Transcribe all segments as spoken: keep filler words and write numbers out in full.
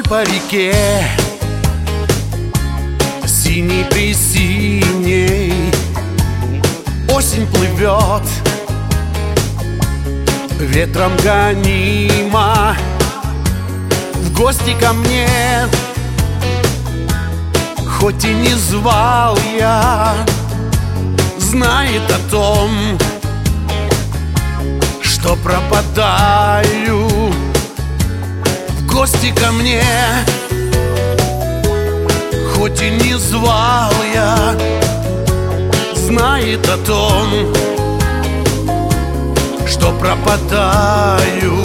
по реке, синий при синей. Осень плывет, ветром гонима, в гости ко мне. Хоть и не звал я, знает о том, что пропадаю. В гости ко мне, хоть и не звал я, знает о том, что пропадаю.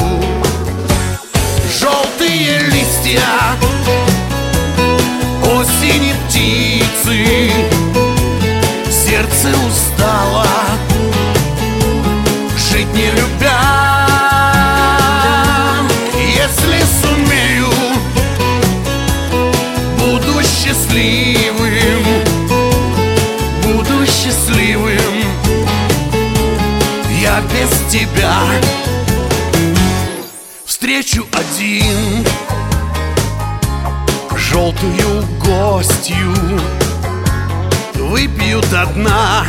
Желтые листья осени птицы, сердце устало жить не любя. Если сумею, буду счастливым, буду счастливым. Я без тебя встречу один желтую гостью, выпью до дна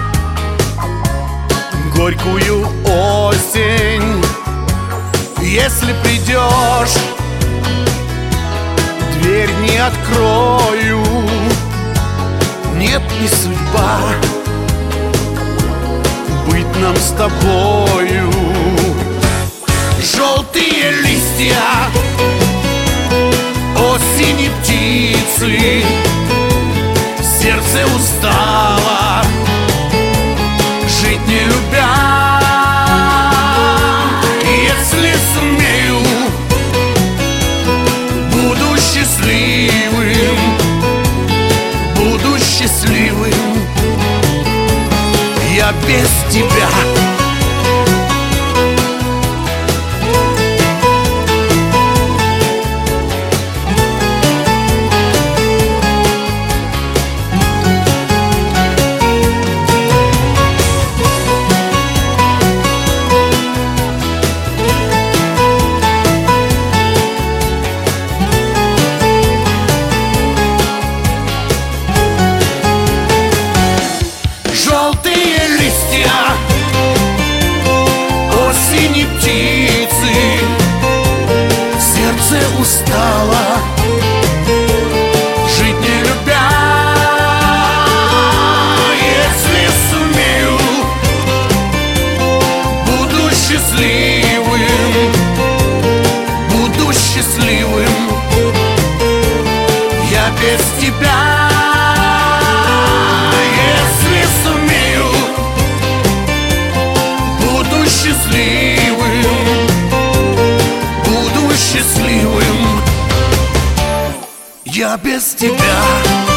горькую осень. Если придешь, дверь не открою. Нет, не судьба быть нам с тобою. Желтые листья осени птицы, сердце устало жить не любя. Если сумею, буду счастливым, буду счастливым. Я без тебя. Желтые листья осени птицы, сердце устало жить не любя. Если сумею, буду счастливым, буду счастливым. Я без тебя. Счастливым, буду счастливым. Я без тебя.